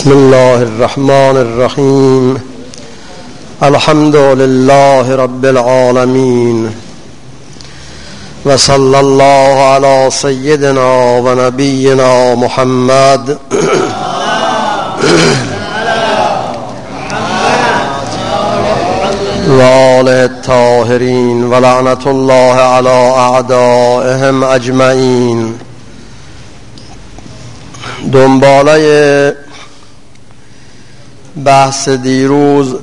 بسم الله الرحمن الرحیم. الحمد لله رب العالمین و صلی الله علی سیدنا و نبینا محمد و آله الطاهرین و لعنت الله علی اعدائهم اجمعین. دنباله بحث دیروز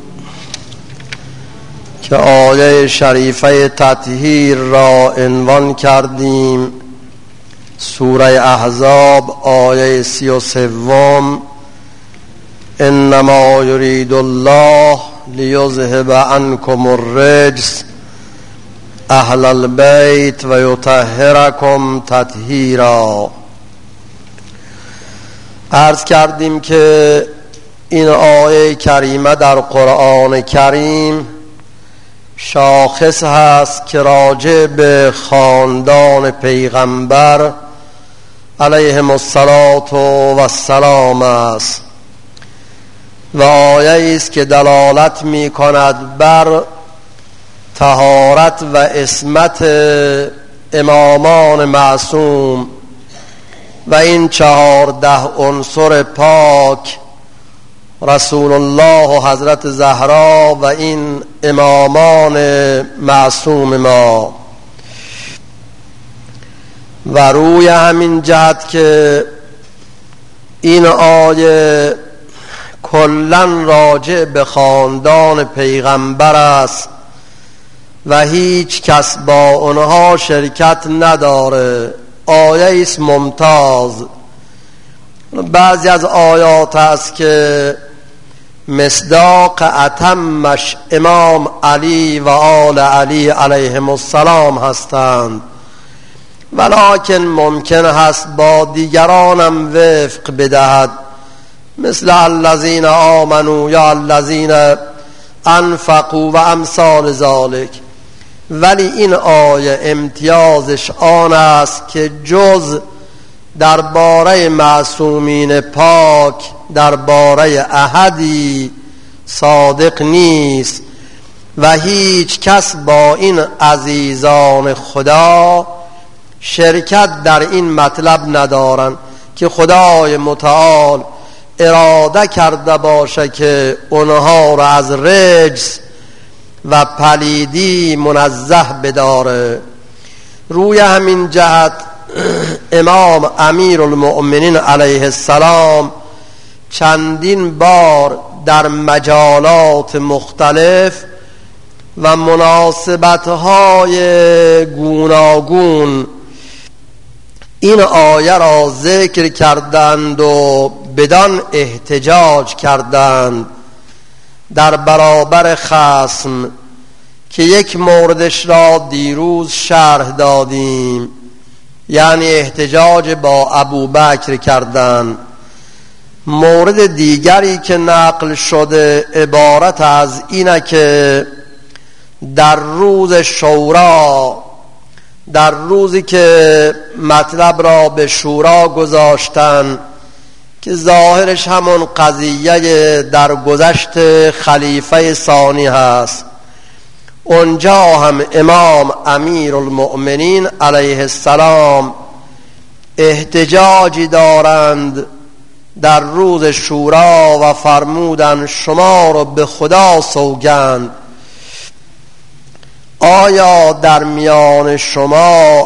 که آیه شریفه تطهیر را عنوان کردیم، سوره احزاب آیه 33: انما یرید الله لیذهب عنکم الرجس اهل البیت و یطهرکم تطهیرا. عرض کردیم که این آیه کریمه در قرآن کریم شاخص هست که راجع به خاندان پیغمبر علیهم السلام است و آیه است که دلالت می کند بر طهارت و عصمت امامان معصوم و این 14 عنصر پاک، رسول الله و حضرت زهرا و این امامان معصوم ما. و روی همین جهت که این آیه کلن راجع به خاندان پیغمبر است و هیچ کس با اونها شرکت نداره، آیه است ممتاز. بعضی از آیات است که مصداق اتمش امام علی و آل علی علیهم السلام هستند، ولکن ممکن هست با دیگرانم وفق بدهد، مثل الذین آمنوا یا الذین انفقوا و امثال ذالک. ولی این آیه امتیازش آن است که جز درباره معصومین پاک درباره احدی صادق نیست و هیچ کس با این عزیزان خدا شرکت در این مطلب ندارن که خدای متعال اراده کرده باشه که اونها را از رجس و پلیدی منزه بداره. روی همین جهت امام امیر المؤمنین علیه السلام چندین بار در مجالات مختلف و مناسبت‌های گوناگون این آیه را ذکر کردند و بدان احتجاج کردند در برابر خصم، که یک موردش را دیروز شرح دادیم، یعنی احتجاج با ابوبکر کردن. مورد دیگری که نقل شده عبارت از اینه که در روز شورا، در روزی که مطلب را به شورا گذاشتن که ظاهرش همون قضیه در گذشت خلیفه ثانی هست، اونجا هم امام امیر المؤمنین علیه السلام احتجاجی دارند در روز شورا و فرمودن شما رو به خدا سوگند، آیا در میان شما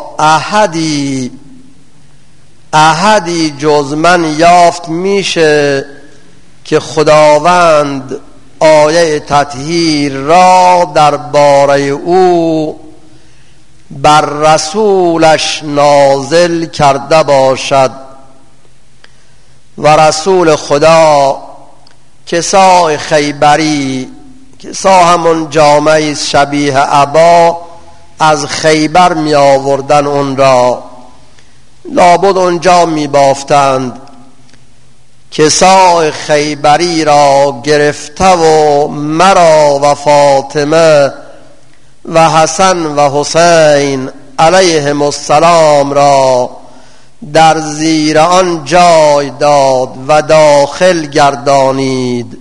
احدی جز من یافت میشه که خداوند آیه تطهیر را در باره او بر رسولش نازل کرده باشد؟ و رسول خدا کساء خیبری، کسا همون جامعه شبیه عبا از خیبر می آوردن، اون را لابد اونجا می بافتند. کساء خیبری را گرفته و مرا و فاطمه و حسن و حسین علیهم السلام را در زیر آن جای داد و داخل گردانید.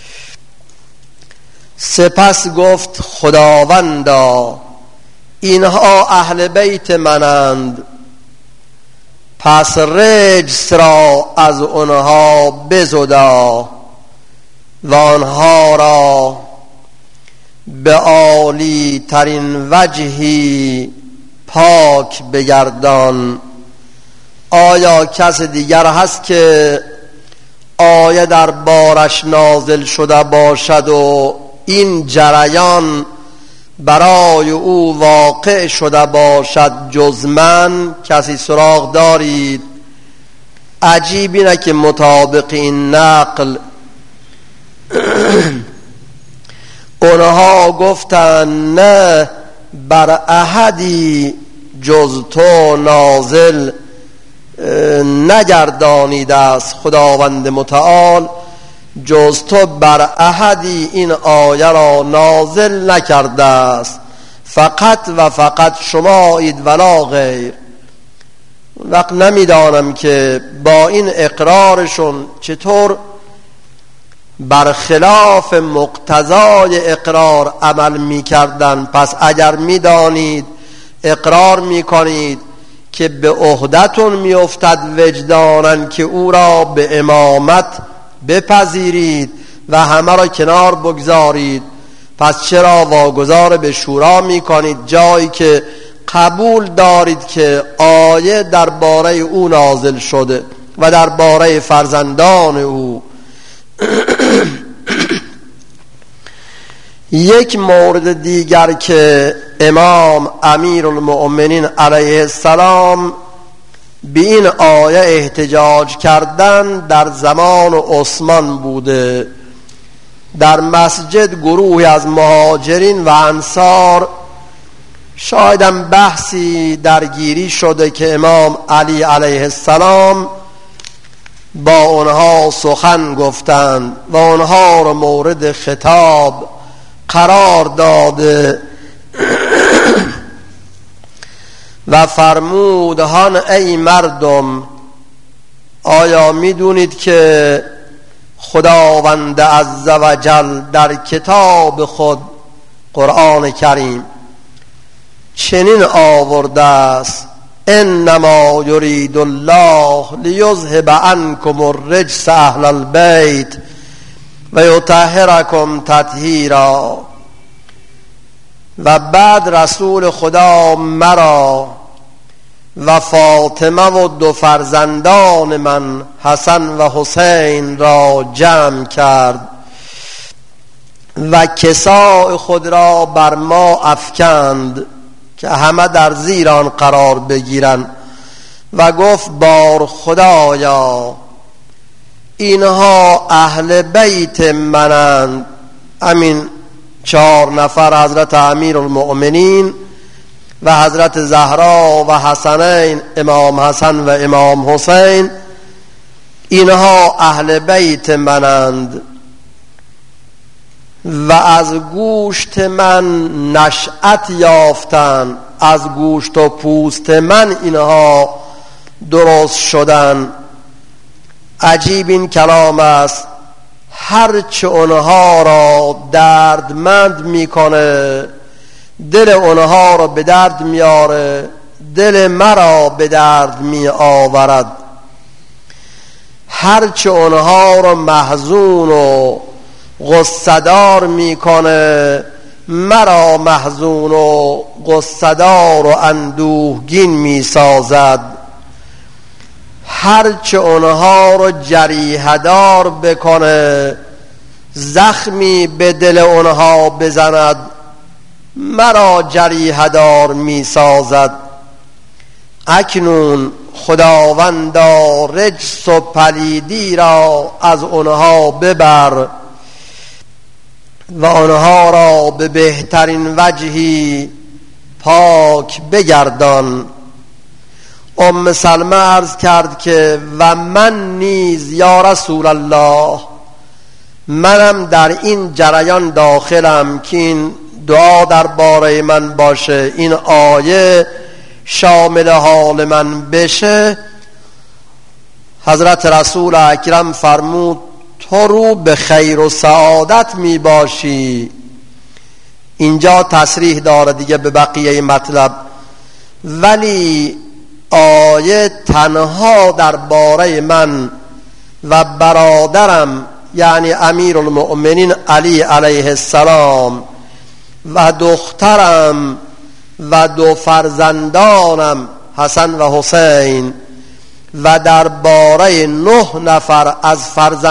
سپس گفت خداوندا اینها اهل بیت منند، پس رجس را از آنها بزدا و آنها را به عالی ترین وجهی پاک بگردان. آیا کس دیگر هست که آیه در بارش نازل شده باشد و این جریان برای او واقع شده باشد جز من؟ کسی سراغ دارید؟ عجیب اینه که مطابق این نقل اونها گفتن نه بر احدی جز تو نازل نگردانیده است خداوند متعال، جز تو بر احدی این آیه را نازل نکرده است، فقط و فقط شمایید ولا غیر. وقت نمیدانم که با این اقرارشون چطور برخلاف مقتضای اقرار عمل میکردن. پس اگر میدانید اقرار میکنید که به عهدتون میافتد وجداناً که او را به امامت بپذیرید و همه را کنار بگذارید، پس چرا واگذار به شورا میکنید جایی که قبول دارید که آیه درباره او نازل شده و درباره فرزندان او؟ یک مورد دیگر که امام امیرالمؤمنین علیه السلام به این آیه احتجاج کردن در زمان عثمان بوده. در مسجد گروهی از مهاجرین و انصار شایدم بحثی درگیری شده که امام علی علیه السلام با اونها سخن گفتند و اونها رو مورد خطاب قرار داده و فرمود هان ای مردم، آیا میدونید که خداوند عزوجل در کتاب خود قرآن کریم چنین آورده است: انما یرید الله لیذهب عنکم الرجس اهل البیت و یطهرکم تطهیرا. و بعد رسول خدا مرا و فاطمه و دو فرزندان من حسن و حسین را جمع کرد و کساء خود را بر ما افکند که همه در زیر آن قرار بگیرند و گفت بار خدایا اینها اهل بیت منند. امین 4 نفر، حضرت امیرالمؤمنین و حضرت زهرا و حسنین، امام حسن و امام حسین، اینها اهل بیت منند و از گوشت من نشأت یافتند، از گوشت و پوست من اینها درست شدن. عجیب این کلام است. هرچه اونها را دردمند میکنه دل اونها را به درد میاره، دل مرا به درد می آورد. هرچه اونها را محزون و غصه‌دار میکنه مرا محزون و غصه‌دار و اندوهگین میسازد. هرچه اونها رو جریحه دار بکنه، زخمی به دل اونها بزند، مرا جریحه دار می سازد. اکنون خداوندا رجس و پلیدی را از اونها ببر و آنها را به بهترین وجهی پاک بگردان. ام سلمه عرض کرد که و من نیز یا رسول الله، منم در این جریان داخلم که این دعا درباره من باشه، این آیه شامل حال من بشه. حضرت رسول اکرم فرمود تو رو به خیر و سعادت می باشی. اینجا تصریح داره دیگه به بقیه مطلب، ولی آیه تنها درباره من و برادرم یعنی امیرالمؤمنین علی علیه السلام و دخترم و 2 فرزندانم حسن و حسین و درباره 9 نفر از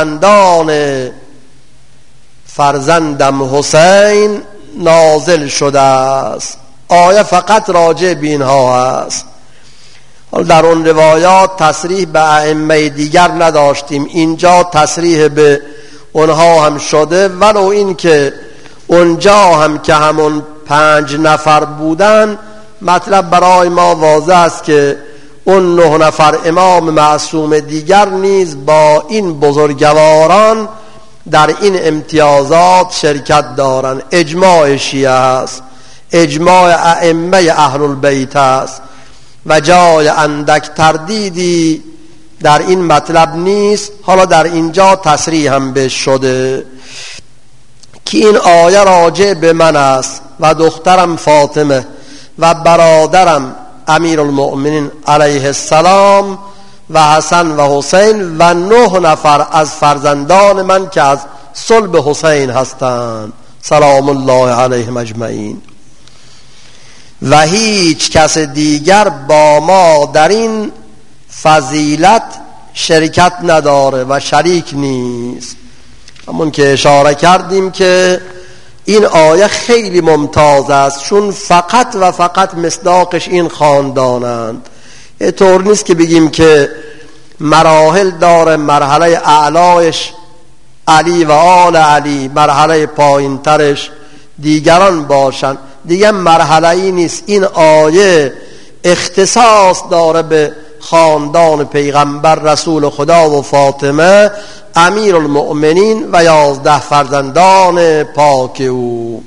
فرزندم حسین نازل شده است. آیه فقط راجع به اینها است. در اون روایات تصریح به ائمه دیگر نداشتیم، اینجا تصریح به اونها هم شده، ولو این که اونجا هم که همون 5 نفر بودن مطلب برای ما واضح است که اون 9 نفر امام معصوم دیگر نیز با این بزرگواران در این امتیازات شرکت دارند. اجماع شیعه است، اجماع ائمه اهل البیت است و جای اندک تردیدی در این مطلب نیست. حالا در اینجا تصریح هم به شده که این آیه راجع به من است و دخترم فاطمه و برادرم امیرالمؤمنین علیه السلام و حسن و حسین و 9 نفر از فرزندان من که از صلب حسین هستند سلام الله علیهم اجمعین. و هیچ کس دیگر با ما در این فضیلت شرکت نداره و شریک نیست. همون که اشاره کردیم که این آیه خیلی ممتاز است، چون فقط و فقط مصداقش این خاندانند. طور نیست که بگیم که مراحل داره، مرحله اعلایش علی و آل علی، مرحله پایین ترش دیگران باشن، دیگه مرحله ای نیست. این آیه اختصاص داره به خاندان پیغمبر رسول خدا و فاطمه امیرالمؤمنین و 11 فرزندان پاک او.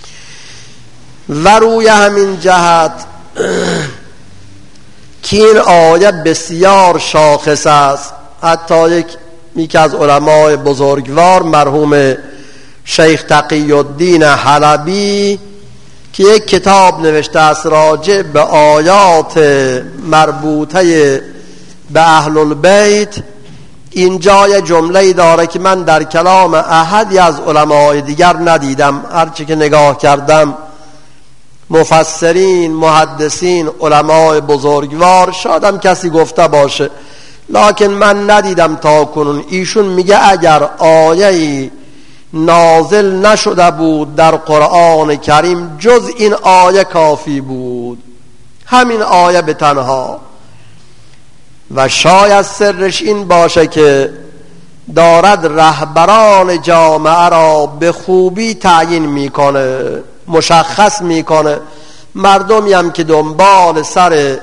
و روی همین جهت که این آیه بسیار شاخص است، حتی یکی از علمای بزرگوار مرحوم شیخ تقی الدین حلبی که یک کتاب نوشته است راجع به آیات مربوطه به اهل البیت، اینجا یه جمله‌ای داره که من در کلام احدی از علمای دیگر ندیدم. هرچی که نگاه کردم مفسرین، محدثین، علمای بزرگوار، شادم کسی گفته باشه، لکن من ندیدم تا کنون. ایشون میگه اگر آیه‌ای نازل نشده بود در قرآن کریم جز این آیه کافی بود، همین آیه به تنها. و شاید سرش این باشه که دارد رهبران جامعه را به خوبی تعیین میکنه، مشخص میکنه. مردمی هم که دنبال سر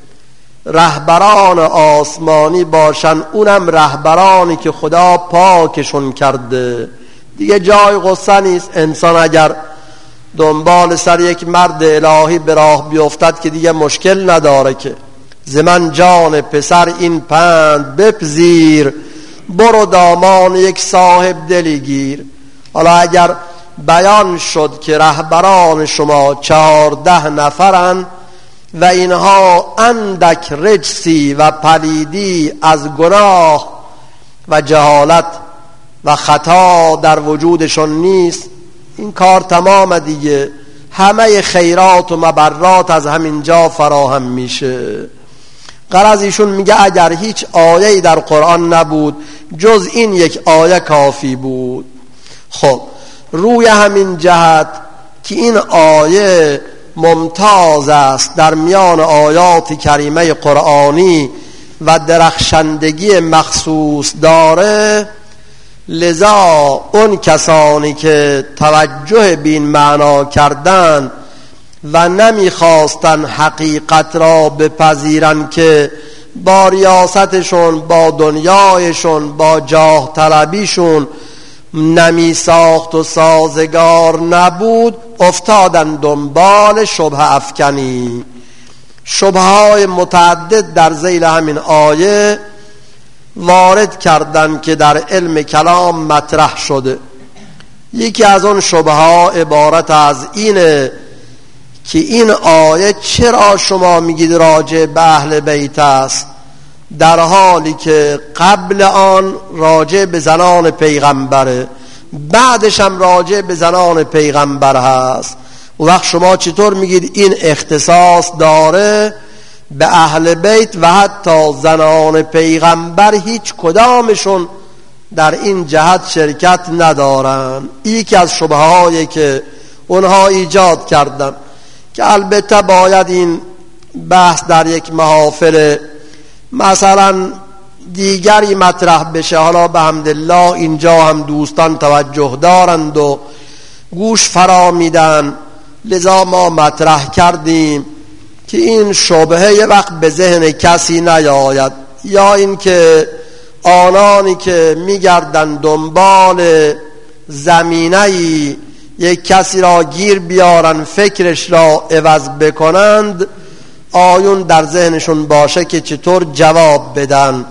رهبران آسمانی باشن، اونم رهبرانی که خدا پاکشون کرده، دیگه جای غصه نیست. انسان اگر دنبال سر یک مرد الهی به راه بیفتد که دیگه مشکل نداره که زمن جان پسر این پند بپذیر، برو دامان یک صاحب دلی گیر. حالا اگر بیان شد که رهبران شما 14 نفرن و اینها اندک رجسی و پلیدی از گناه و جهالت و خطا در وجودشون نیست، این کار تمام دیگه. همه خیرات و مبرات از همین جا فراهم میشه. غرض ایشون میگه اگر هیچ آیه‌ای در قرآن نبود جز این یک آیه کافی بود. خب روی همین جهت که این آیه ممتاز است در میان آیات کریمه قرآنی و درخشندگی مخصوص داره، لذا اون کسانی که توجه به این معنا کردن و نمیخواستن حقیقت را بپذیرن که با ریاستشون، با دنیایشون، با جاه طلبیشون نمی ساخت و سازگار نبود، افتادن دنبال شبه افکنی. شبه های متعدد در ذیل همین آیه وارد کردن که در علم کلام مطرح شده. یکی از اون شبه ها عبارت از اینه که این آیه چرا شما میگید راجع به اهل بیت است در حالی که قبل آن راجع به زنان پیغمبره، بعدش هم راجع به زنان پیغمبر هست؟ و وقت شما چطور میگید این اختصاص داره به اهل بیت و حتی زنان پیغمبر هیچ کدامشون در این جهت شرکت ندارن؟ یکی از شبه هایی که اونها ایجاد کردن که البته باید این بحث در یک محافل مثلا دیگری مطرح بشه. حالا به حمدالله اینجا هم دوستان توجه دارند و گوش فرا میدن، لذا ما مطرح کردیم که این شبهه یه وقت به ذهن کسی نیاید، یا اینکه آنانی که میگردن دنبال زمینه‌ای یک کسی را گیر بیارن فکرش را عوض بکنند، آیون در ذهنشون باشه که چطور جواب بدن.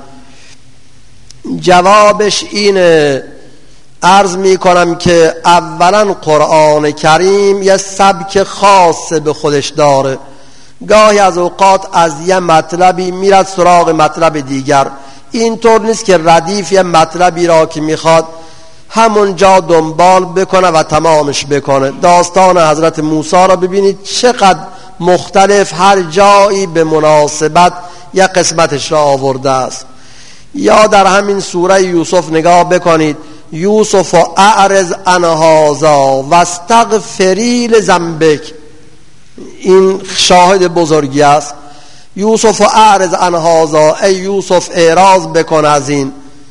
جوابش اینه، عرض می کنم که اولا قرآن کریم یه سبک خاص به خودش داره. گاهی از اوقات از یه مطلبی میرد سراغ مطلب دیگر. اینطور نیست که ردیف یه مطلبی را که میخواد همونجا دنبال بکنه و تمامش بکنه. داستان حضرت موسی را ببینید چقدر مختلف هر جایی به مناسبت یا قسمتش را آورده است. یا در همین سوره یوسف نگاه بکنید، یوسف اعرض عن هذا واستغفری لذنبک، این شاهد بزرگی است. یوسف اعرض عن هذا، ای یوسف اعراض بکن از این.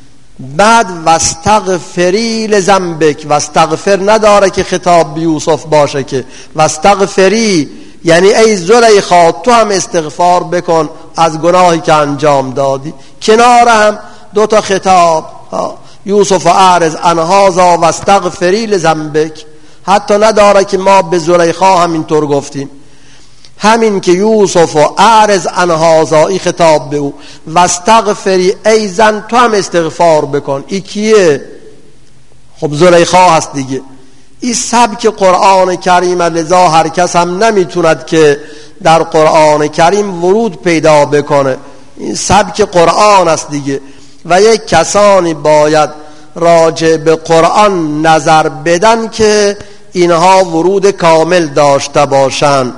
بعد واستغفری لذنبک، واستغفر نداره که خطاب به یوسف باشه که واستغفری یعنی ای زلیخا تو هم استغفار بکن از گناهی که انجام دادی. کنار هم دو تا خطاب، یوسف اعرض عن هذا واستغفری لذنبک، حتی نداره که ما به زلیخا همینطور گفتیم. همین که یوسف اعرض عن هذا ای خطاب به او، واستغفری ای زن تو هم استغفار بکن. ای کیه؟ خب زلیخا هست دیگه. این سبک قرآن کریم، لذا هر کس هم نمیتوند که در قرآن کریم ورود پیدا بکنه. این سبک قرآن است دیگه و یک کسانی باید راجع به قرآن نظر بدن که اینها ورود کامل داشته باشند.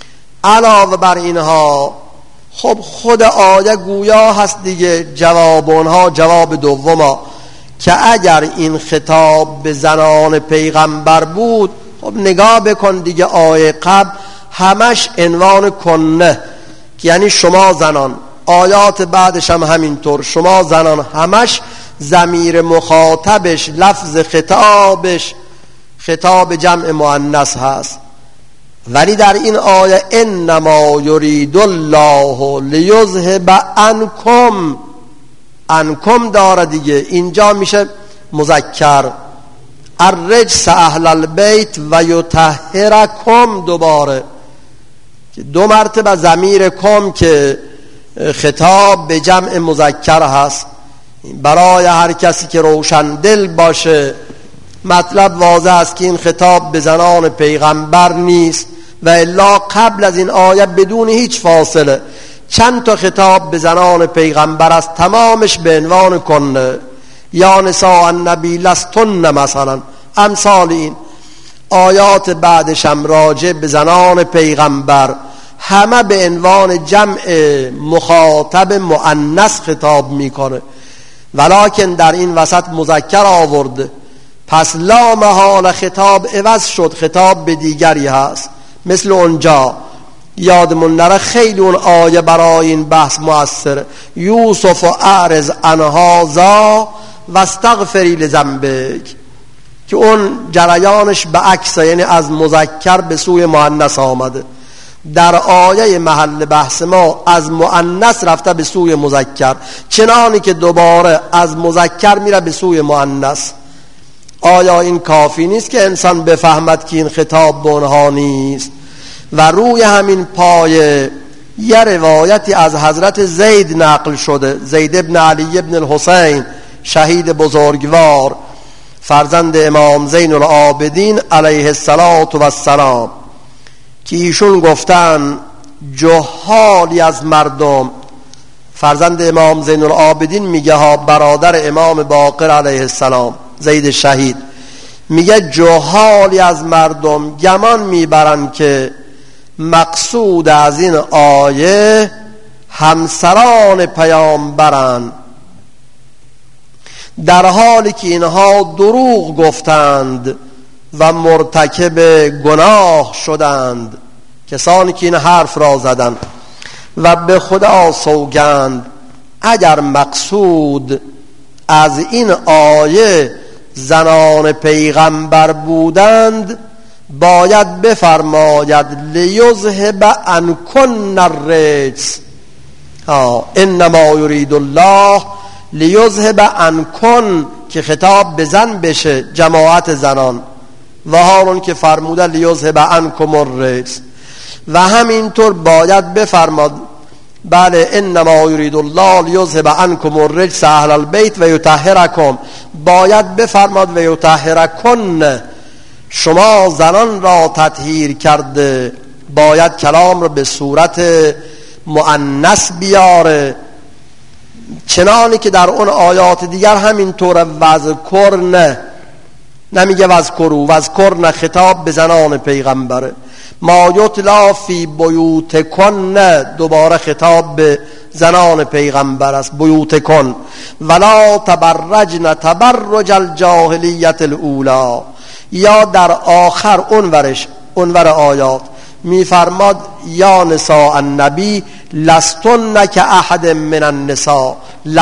علاوه بر اینها خب خود آیه گویا هست دیگه، جواب اونها جواب دوما که اگر این خطاب به زنان پیغمبر بود، خب نگاه بکن دیگه آیه قبل همش عنوان کنه، یعنی شما زنان. آیات بعدش هم همینطور، شما زنان، همش ضمیر مخاطبش لفظ خطابش خطاب جمع مؤنث هست. ولی در این آیه انما یرید الله لیذهب عنکم، عنکم داره دیگه، اینجا میشه مذکر، الرجس اهل البیت و یطهرکم، دوباره دو مرتبه ضمیر کم که خطاب به جمع مذکر هست. برای هر کسی که روشن دل باشه مطلب واضح است که این خطاب به زنان پیغمبر نیست و الا قبل از این آیه بدون هیچ فاصله چند تا خطاب به زنان پیغمبر است، تمامش به عنوان کنه، یا نساء النبی لستن مثلا، امثال این. آیات بعدش هم راجع به زنان پیغمبر همه به عنوان جمع مخاطب مؤنث خطاب میکنه، ولکن در این وسط مذکر آورده، پس لا محال خطاب عوض شد، خطاب به دیگری هست. مثل اونجا یادمون نره خیلی اون آیه برای این بحث مؤثره، یوسف اعرض عن هذا واستغفری لذنبک، که اون جریانش به عکسه، یعنی از مذکر به سوی مؤنث آمده. در آیه محل بحث ما از مؤنث رفته به سوی مذکر، چنانی که دوباره از مذکر میره به سوی مؤنث. آیا این کافی نیست که انسان بفهمد که این خطاب به اونها نیست؟ و روی همین پایه یه روایتی از حضرت زید نقل شده، زید ابن علی ابن الحسین، شهید بزرگوار، فرزند امام زین العابدین علیه السلام، که ایشون گفتن جهالی از مردم، فرزند امام زین العابدین میگه ها، برادر امام باقر علیه السلام، زید شهید، میگه جهالی از مردم گمان میبرن که مقصود از این آیه همسران پیامبرن، در حالی که اینها دروغ گفتند و مرتکب گناه شدند، کسانی که این حرف را زدند. و به خدا سوگند اگر مقصود از این آیه زنان پیغمبر بودند باید بفرماید لیذهب عنکن الرجس، انما یرید الله لیذهب عنکن، که خطاب به زن بشه، جماعت زنان، و حالون که فرموده لیذهب عنکم الرجس. و همینطور باید بفرماد بله انما یرید الله لیذهب عنکم الرجس اهل البیت و یطهرکم، باید بفرماد و یطهرکن، شما زنان را تطهیر کرده، باید کلام رو به صورت مؤنث بیاره، چنانی که در اون آیات دیگر همینطور وذکرن، نمیگه وذکروا، وذکرن خطاب به زنان پیغمبره، ما یتلا فی بیوتکن دوباره خطاب به زنان پیغمبر است، بیوتکن، ولا تبرجن تبرج الجاهلیت الاولی، یا در آخر اونور آیات میفرماد یا نساء النبی لستن که احد من النساء،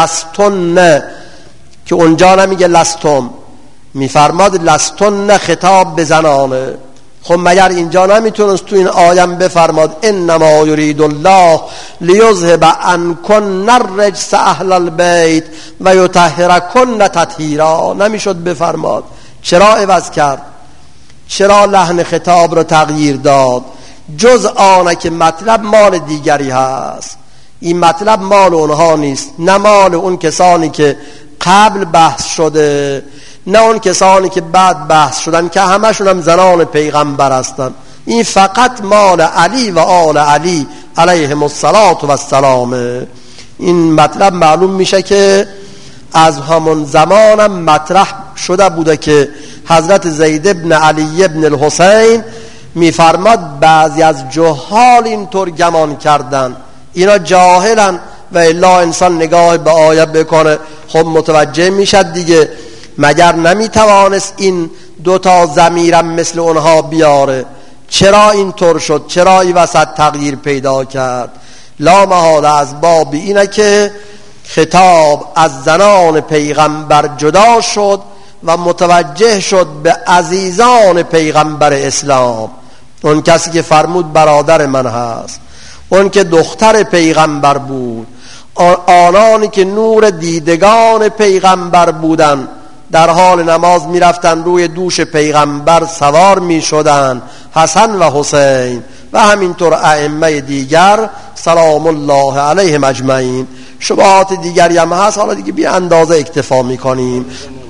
لستن که اونجا نمیگه لستم، میفرماد لستن خطاب به زنانه. خب مگر اینجا نمیتونست تو این آیم بفرماد انما یرید الله لیذهب عنکن الرجس اهل البیت و یطهرکن تطهیرا؟ نمیشد بفرماد؟ چرا عوض کرد؟ چرا لحن خطاب رو تغییر داد؟ جز آنه که مطلب مال دیگری هست، این مطلب مال اونها نیست، نه مال اون کسانی که قبل بحث شده، نه اون کسانی که بعد بحث شدن که همشون هم زنان پیغمبر هستن. این فقط مال علی و آل علی علیهم السلام. این مطلب معلوم میشه که از همون زمانم مطرح شده بوده که حضرت زید ابن علی ابن الحسین میفرماد بعضی از جهال اینطور گمان کردن، اینا جاهلن، و الا انسان نگاه به آیه بکنه خب متوجه میشد دیگه، مگر نمیتوانست این دوتا ضمیرم مثل اونها بیاره؟ چرا اینطور شد؟ چرا این وسط تغییر پیدا کرد؟ لا محاله از باب اینه که خطاب از زنان پیغمبر جدا شد و متوجه شد به عزیزان پیغمبر اسلام، اون کسی که فرمود برادر من هست، اون که دختر پیغمبر بود، آنانی که نور دیدگان پیغمبر بودن، در حال نماز می رفتن روی دوش پیغمبر سوار می شدن، حسن و حسین، و همینطور ائمه دیگر سلام الله علیهم اجمعین. شبهات دیگری هم هست، حالا دیگه بی اندازه اکتفا می کنیم.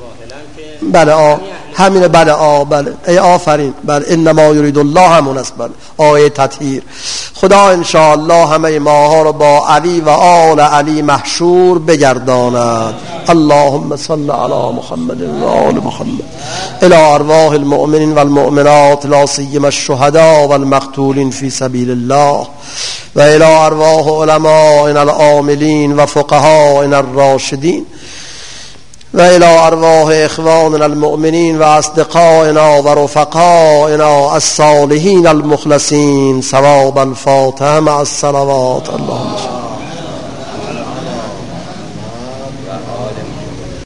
بله همینه، بله ای آفرین، بله انما یرید الله همون است، بله آیه تطهیر. خدا انشاءالله همه ماها رو با علی و آل علی محشور بگرداند. اللهم صل علی محمد و آل محمد. الى ارواح المؤمنین والمؤمنات لا سیما الشهداء والمقتولین فی سبیل الله، و الى ارواح علمائنا العاملین و فقهائنا الراشدین، و الى ارواح اخواننا المؤمنین و اصدقائنا و رفقائنا الصالحین المخلصین. ثواب الفاتحه مع الصلوات. اللهم